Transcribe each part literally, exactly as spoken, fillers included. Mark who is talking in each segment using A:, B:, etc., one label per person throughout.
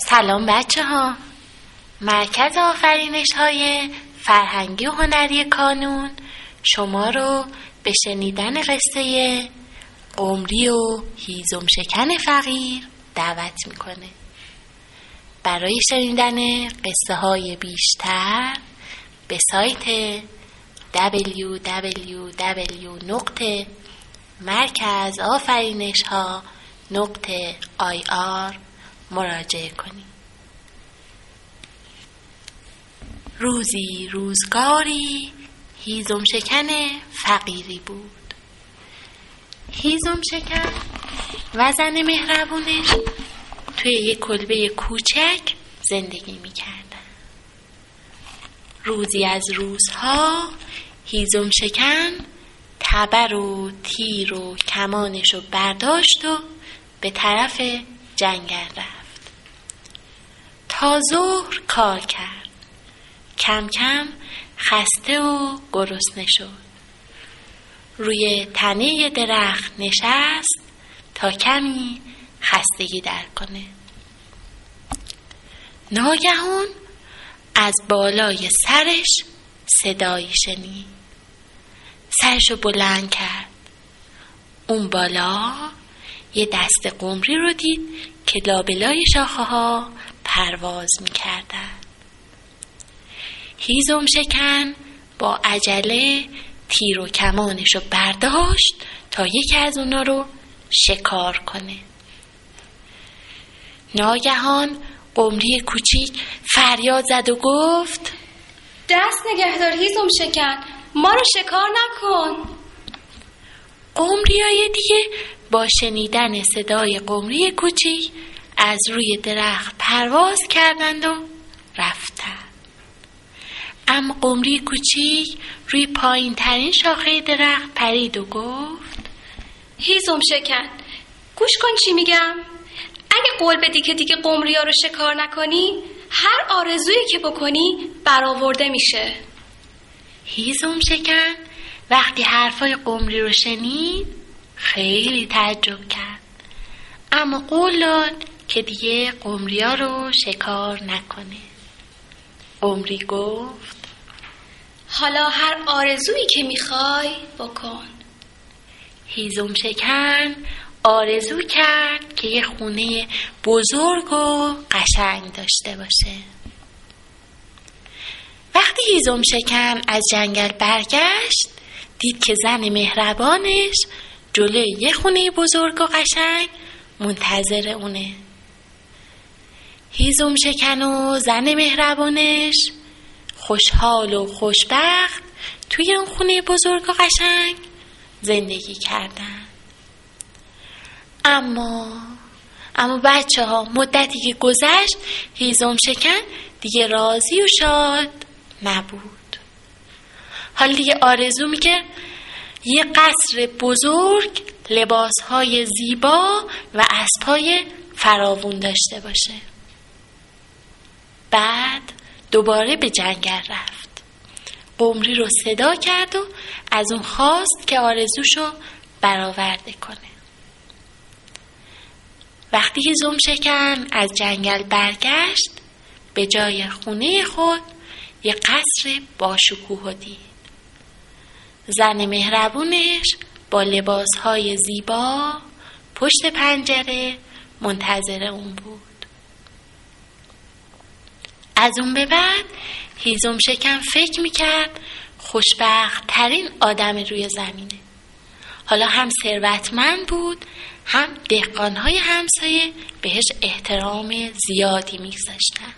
A: سلام بچه ها. مرکز آفرینش های فرهنگی و هنری کانون شما رو به شنیدن قصه قمری و هیزم شکن فقیر دعوت میکنه. برای شنیدن قصه های بیشتر به سایت دبلیو دبلیو دبلیو نقطه مرکز آفرینش ها نقطه آی آر مراجعه کنید. روزی روزگاری هیزم شکن فقیری بود. هیزم شکن و زن مهربونش توی یک کلبه کوچک زندگی می‌کردن. روزی از روزها هیزم شکن تبر و تیر و کمانش رو برداشت و به طرف جنگل رفت. تا ظهر کار کرد. کم کم خسته و گرسنه شد. روی تنه درخت نشست تا کمی خستگی در کنه. ناگهان از بالای سرش صدایی شنید. سرشو بلند کرد. اون بالا یه دست قمری رو دید که لابلای شاخه ها پرواز می‌کردن. هیزم شکن با عجله تیر و کمانش رو برداشت تا یکی از اونا رو شکار کنه. ناگهان قمری کوچیک فریاد زد و گفت:
B: دست نگهدار هیزم شکن، ما رو شکار نکن.
A: قمریای دیگه با شنیدن صدای قمری کوچیک از روی درخت پرواز کردند و رفتند. اما قمری کوچیک روی پایین ترین شاخه درخت پرید و گفت:
B: هیزم شکن، گوش کن چی میگم. اگه قول بدی که دیگه قمری ها رو شکار نکنی، هر آرزویی که بکنی برآورده میشه.
A: هیزم شکن وقتی حرفای قمری رو شنید خیلی تعجب کرد، اما قول داد که دیگه قمری ها رو شکار نکنه. قمری گفت:
B: حالا هر آرزویی که میخوای بکن.
A: هیزم شکن آرزو کرد که یه خونه بزرگ و قشنگ داشته باشه. وقتی هیزم شکن از جنگل برگشت دید که زن مهربانش جلوی یه خونه بزرگ و قشنگ منتظر اونه. هیزم شکن و زن مهربانش خوشحال و خوشبخت توی اون خونه بزرگ و قشنگ زندگی کردن. اما اما بچه ها مدتی که گذشت هیزم شکن دیگه راضی و شاد نبود. حالا دیگه آرزو میکرد یه قصر بزرگ، لباسهای زیبا و اسبهای فراوون داشته باشه. بعد دوباره به جنگل رفت. قمری رو صدا کرد و از اون خواست که آرزوشو برآورده کنه. وقتی هیزم شکن از جنگل برگشت به جای خونه خود یه قصر باشکوه دید. زن مهربونش با لباسهای زیبا پشت پنجره منتظر اون بود. از اون به بعد هیزم شکن فکر میکرد خوشبخت ترین آدم روی زمینه. حالا هم ثروتمند بود، هم دهقانهای همسایه بهش احترام زیادی میگذاشتن.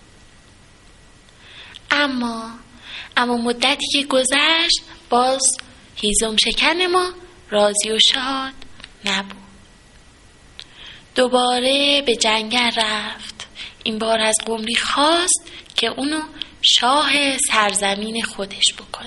A: اما اما مدتی که گذشت باز هیزم شکن ما راضی و شاد نبود. دوباره به جنگل رفت. این بار از قمری خواست که اونو شاه سرزمین خودش بکنه.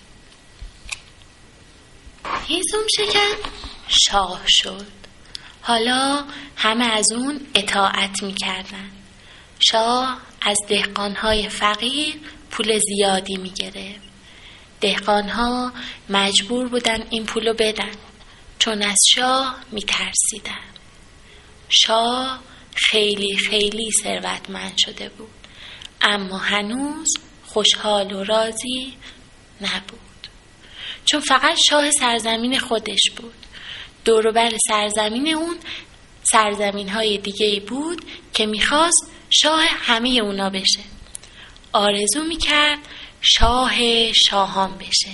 A: هیزم شکن شاه شد. حالا همه از اون اطاعت میکردن. شاه از دهقانهای فقیر پول زیادی میگرفت. دهقانها مجبور بودن این پولو بدن چون از شاه میترسیدن. شاه خیلی خیلی ثروتمند شده بود، اما هنوز خوشحال و راضی نبود، چون فقط شاه سرزمین خودش بود. دور و بر سرزمین اون سرزمین های دیگه‌ای بود که میخواست شاه همه اونا بشه. آرزو میکرد شاه شاهان بشه.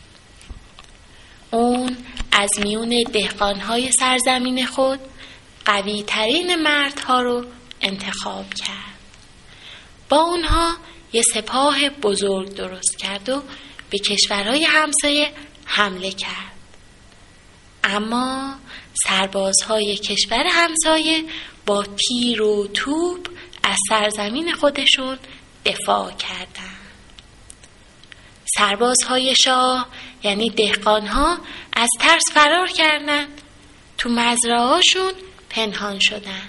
A: اون از میون دهقانهای سرزمین خود قوی ترین مردها رو انتخاب کرد. با اونها یه سپاه بزرگ درست کرد و به کشورهای همسایه حمله کرد. اما سربازهای کشور همسایه با تیر و توپ از سرزمین خودشون دفاع کردند. سربازهای شاه یعنی دهقانها از ترس فرار کردند، تو مزرعه‌هاشون پنهان شدند.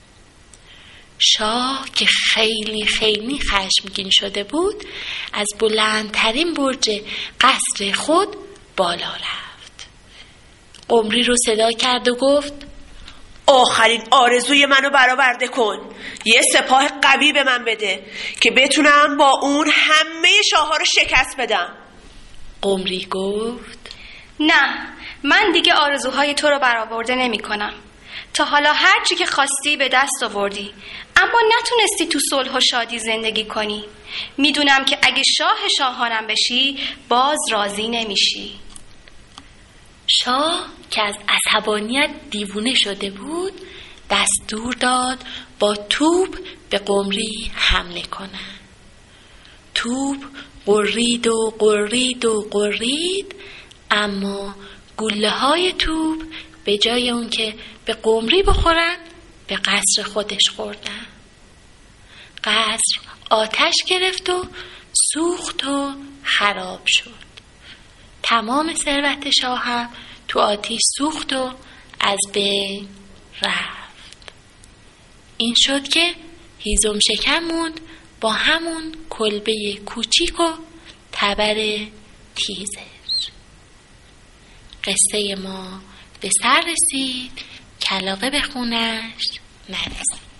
A: شاه که خیلی خیلی خشمگین شده بود، از بلندترین برج قصر خود بالا رفت. قمری رو صدا کرد و گفت
C: آخرین آرزوی منو برآورده کن. یه سپاه قوی به من بده که بتونم با اون همه شاه‌ها رو شکست بدم.
A: قمری گفت
B: نه، من دیگه آرزوهای تو رو برآورده نمی کنم. تا حالا هر چی که خواستی به دست آوردی، اما نتونستی تو صلح و شادی زندگی کنی. میدونم که اگه شاه شاهانم بشی باز راضی نمیشی.
A: شاه که از عصبانیت دیوونه شده بود دستور داد با توپ به قمری حمله کنن. توپ قرید و قرید و قرید، اما گوله های توپ به جای اون که به قمری بخورن به قصر خودش خوردن. قصر آتش گرفت و سوخت و خراب شد. تمام ثروت شاه هم تو آتش سوخت و از بین رفت. این شد که هیزم شکن موند با همون کلبه کوچیک و تبر تیزش. قصه ما به سر رسید، کلاغه به خونش نرسید.